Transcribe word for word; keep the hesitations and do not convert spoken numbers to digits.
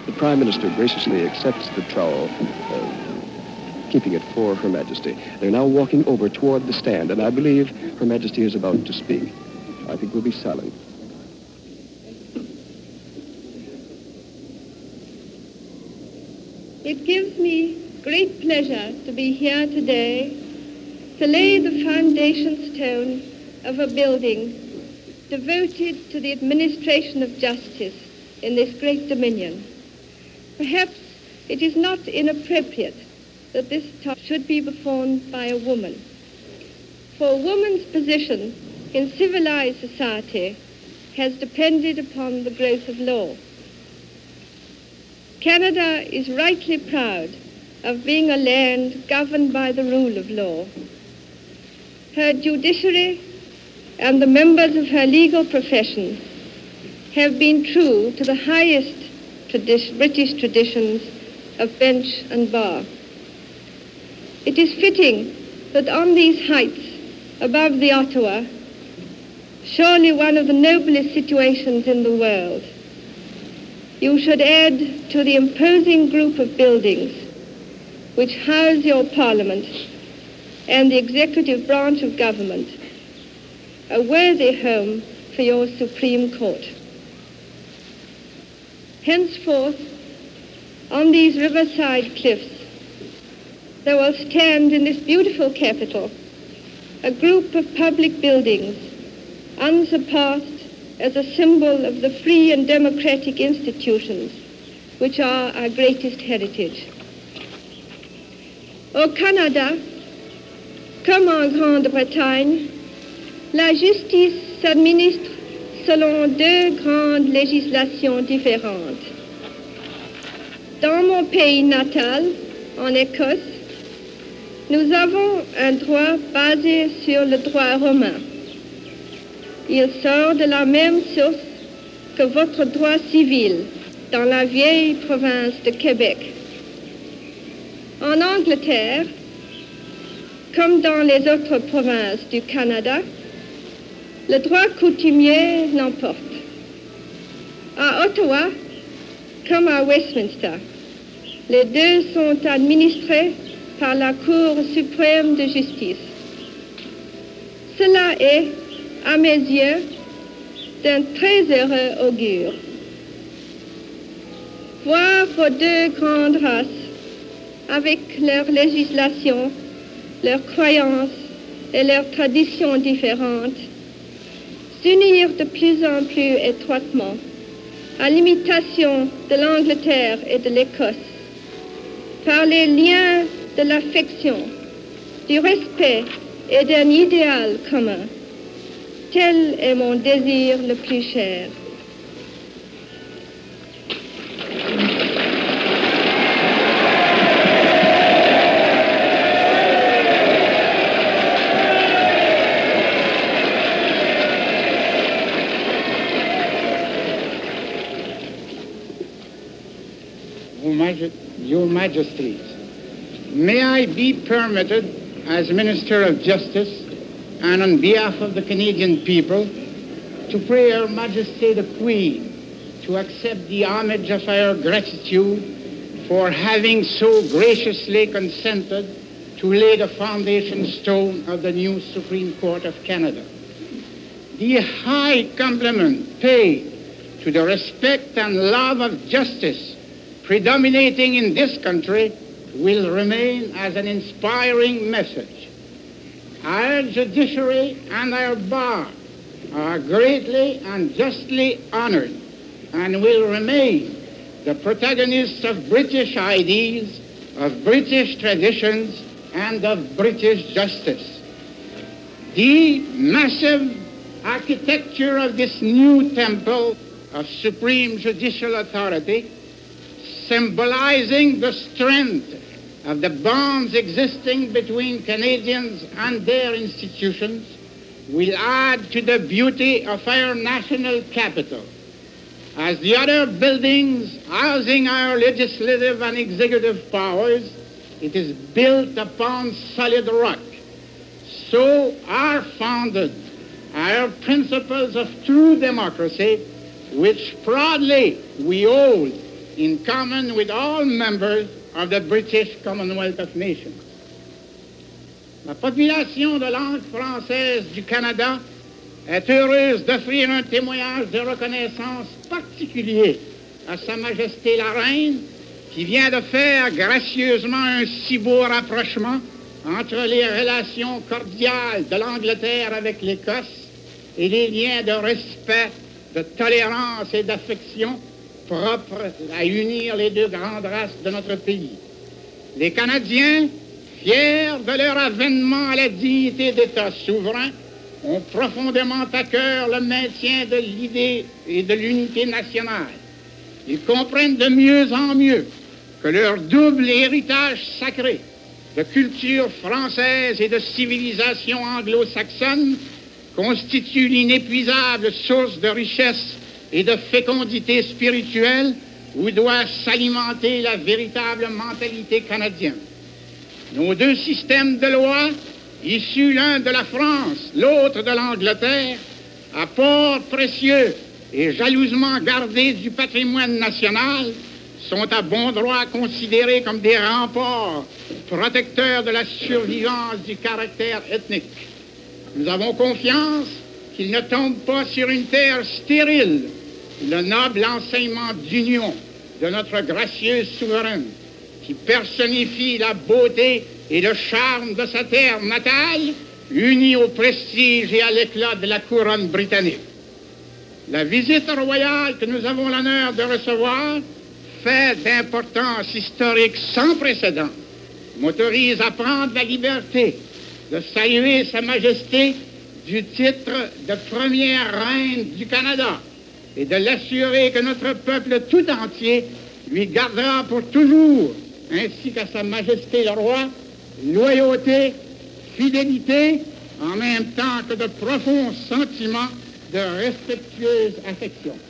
The Prime Minister graciously accepts the trowel, uh, keeping it for Her Majesty. They're now walking over toward the stand, and I believe Her Majesty is about to speak. I think we'll be silent. It gives me great pleasure to be here today to lay the foundation stone of a building devoted to the administration of justice in this great dominion. Perhaps it is not inappropriate that this task should be performed by a woman. For a woman's position in civilized society has depended upon the growth of law. Canada is rightly proud of being a land governed by the rule of law. Her judiciary and the members of her legal profession have been true to the highest tradi- British traditions of bench and bar. It is fitting that on these heights above the Ottawa, surely one of the noblest situations in the world, you should add to the imposing group of buildings which house your Parliament and the executive branch of government a worthy home for your Supreme Court. Henceforth, on these riverside cliffs, there will stand in this beautiful capital a group of public buildings unsurpassed as a symbol of the free and democratic institutions which are our greatest heritage. Au Canada, comme en Grande-Bretagne, la justice s'administre selon deux grandes législations différentes. Dans mon pays natal, en Écosse, nous avons un droit basé sur le droit romain. Il sort de la même source que votre droit civil dans la vieille province de Québec. En Angleterre, comme dans les autres provinces du Canada, le droit coutumier l'emporte. À Ottawa, comme à Westminster, les deux sont administrés par la Cour suprême de justice. Cela est, à mes yeux, d'un très heureux augure. Voir vos deux grandes races, avec leurs législations, leurs croyances et leurs traditions différentes, s'unir de plus en plus étroitement à l'imitation de l'Angleterre et de l'Écosse, par les liens de l'affection, du respect et d'un idéal commun. Tel est mon désir le plus cher. Your Majesties, may I be permitted, as Minister of Justice and on behalf of the Canadian people, to pray Her Majesty the Queen to accept the homage of our gratitude for having so graciously consented to lay the foundation stone of the new Supreme Court of Canada. The high compliment paid to the respect and love of justice predominating in this country will remain as an inspiring message. Our judiciary and our bar are greatly and justly honored and will remain the protagonists of British ideas, of British traditions, and of British justice. The massive architecture of this new temple of supreme judicial authority, symbolizing the strength of the bonds existing between Canadians and their institutions, will add to the beauty of our national capital. As the other buildings housing our legislative and executive powers, it is built upon solid rock. So are founded our principles of true democracy, which proudly we hold in common with all members of the British Commonwealth of Nations. La population de langue française du Canada est heureuse d'offrir un témoignage de reconnaissance particulier à Sa Majesté la Reine, qui vient de faire gracieusement un si beau rapprochement entre les relations cordiales de l'Angleterre avec l'Écosse et les liens de respect, de tolérance et d'affection propres à unir les deux grandes races de notre pays. Les Canadiens, fiers de leur avènement à la dignité d'État souverain, ont profondément à cœur le maintien de l'idée et de l'unité nationale. Ils comprennent de mieux en mieux que leur double héritage sacré de culture française et de civilisation anglo-saxonne constitue l'inépuisable source de richesse et de fécondité spirituelle où doit s'alimenter la véritable mentalité canadienne. Nos deux systèmes de loi, issus l'un de la France, l'autre de l'Angleterre, apports précieux et jalousement gardés du patrimoine national, sont à bon droit considérés comme des remparts protecteurs de la survivance du caractère ethnique. Nous avons confiance qu'ils ne tombent pas sur une terre stérile. Le noble enseignement d'union de notre gracieuse souveraine, qui personnifie la beauté et le charme de sa terre natale, unis au prestige et à l'éclat de la couronne britannique. La visite royale que nous avons l'honneur de recevoir, fait d'importance historique sans précédent, m'autorise à prendre la liberté de saluer Sa Majesté du titre de première reine du Canada et de l'assurer que notre peuple tout entier lui gardera pour toujours, ainsi qu'à Sa Majesté le Roi, loyauté, fidélité, en même temps que de profonds sentiments de respectueuse affection.